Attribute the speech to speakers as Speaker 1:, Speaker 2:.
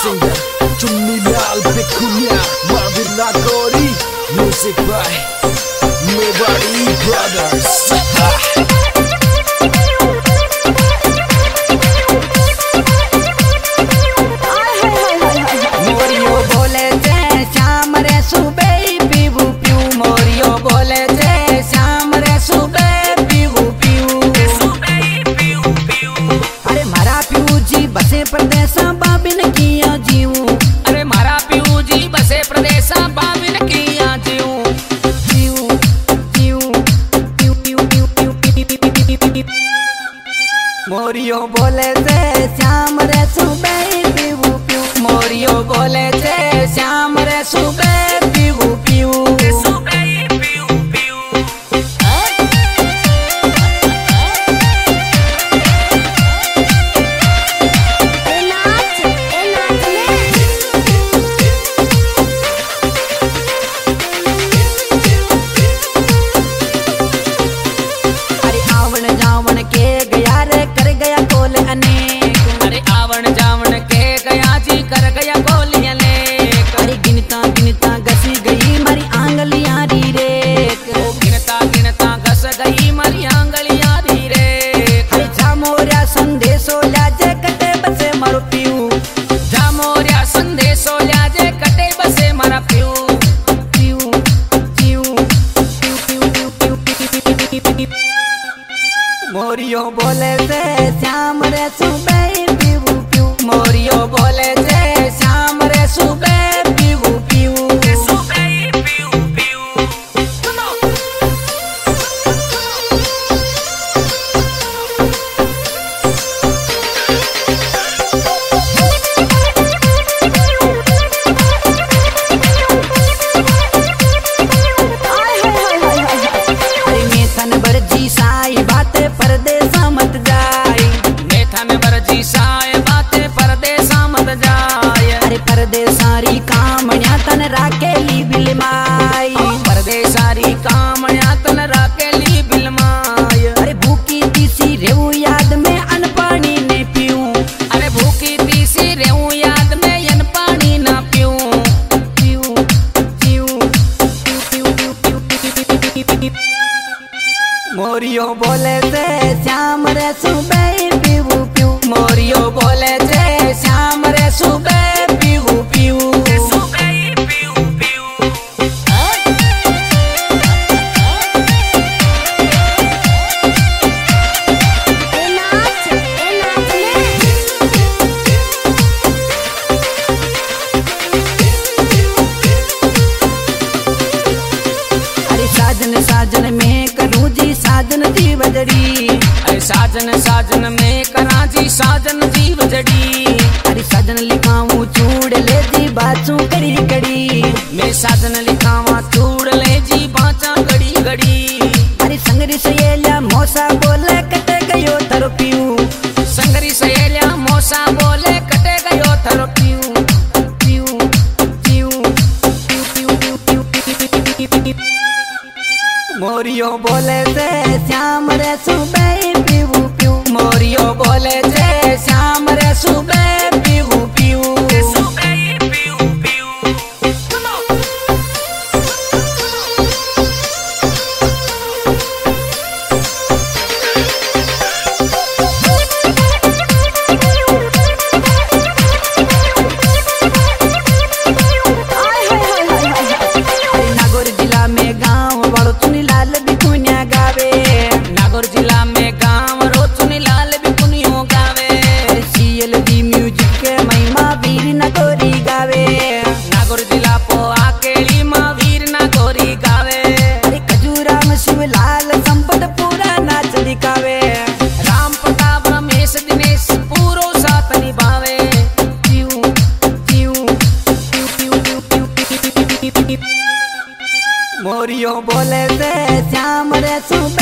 Speaker 1: singer Chunni Lal Bikunya Marvin Nagori. Music by Mewari Brothers.
Speaker 2: मोरियो बोले जय श्याम रे सुबह पीवू पीऊ। मोरियो बोले जय श्याम रे सुबह पीवू पीऊ। अरे मारा पीऊ जी बसे प्रदेशा बाबिन किया जीऊ।
Speaker 3: अरे मारा पीऊ जी बसे प्रदेशा बाबिन किया जीऊ।
Speaker 2: जीऊ जीऊ पीऊ पीऊ पीऊ पीऊ पीऊ पीऊ। मोरियो बोले जय श्याम रे सुबह पीवू पीऊ। मोरियो बोले जय श्याम रे सुबह पीवू पीऊ। अरे आवण जावण के गया रे कर गया कोल अनेक।
Speaker 3: अरे आवण जावण के गया जी कर गया गोलियां लेक।
Speaker 2: अरे गिनता गिनता घसी गई मारी आंगलियां री रेक।
Speaker 3: ओ गिनता गिनता घस गई मारी आंगलियां री रेक।
Speaker 2: अरे जा मोरिया संदेशो लाजे कटे बसे मारो पीऊ।
Speaker 3: जा मोरिया संदेशो ल्याजे कटे बसे मारा पीऊ।
Speaker 2: पीऊ पीऊ पीऊ पीऊ पीऊ पीऊ पीऊ। मोरियो बोले जय श्याम रे सुबह पीवू पीऊ। मोरियो बोले जय श्याम रे सुबह पीवू पीऊ। अरे मेथन बरजी साई बातें परदेसा मत जाए।
Speaker 3: मेथन बरजी साए बातें परदेसा मत जाए।
Speaker 2: अरे परदेसारी कामण्या तन राकेली बिलमाई।
Speaker 3: परदेसारी कामण्या तन राकेली बिलमाय।
Speaker 2: अरे भूखी तीसी रेऊ याद में अन पानी ने पीऊं।
Speaker 3: अरे भूखी तीसी रेऊ याद में यन पानी ना पीऊं।
Speaker 2: पीऊं पीऊं पीऊं पीऊं पीऊं पीऊं। मोरियो बोले जय श्याम रे सुबह पीवू पीऊ। मोरियो बोले जय श्याम रे सुबह पीवू पीऊ। अरे साजन साजन में करूं जी साजन जी बजड़ी।
Speaker 3: अरे साजन साजन में कराची साजन जी बजड़ी।
Speaker 2: अरे साजन लिखाऊं चूड़ ले जी बाचू कड़ी कड़ी।
Speaker 3: मैं साजन लिखावा चूड़ ले जी बाचा गड़ी गड़ी।
Speaker 2: अरे संगरी सहेलिया मोसा बोले कटे गयो थरो पीऊ।
Speaker 3: संगरी सहेलिया मोसा बोले कटे गयो थरो पीऊ।
Speaker 2: पीऊ पीऊ पीऊ पीऊ पीऊ पीऊ पीऊ। मोरियो बोले जय श्याम रे सुबह पीवू पीऊ। मोरियो बोले जय श्याम रे सुबह पीवू पीऊ। नागौर जिला में गांव वालो चुनी लाल बिकुनिया गावे।
Speaker 3: नागौर जिला में गांव रो चुनी लाल बिकुनियो गावे।
Speaker 2: सीएल दी म्यूजिक के महिमा वीर नागौरी गावे।
Speaker 3: नागौर जिला पो आकेली मां वीर नागौरी गावे।
Speaker 2: अरे खजूराम शिवलाल संपत पूरा नाच दिखावे।
Speaker 3: राम प्रताप रमेश दिनेश पूरो साथ निभावे।
Speaker 2: पीऊ पीऊ पीऊ पीऊ पीऊ पीऊ। मोरियो बोले जय श्याम रे सुबह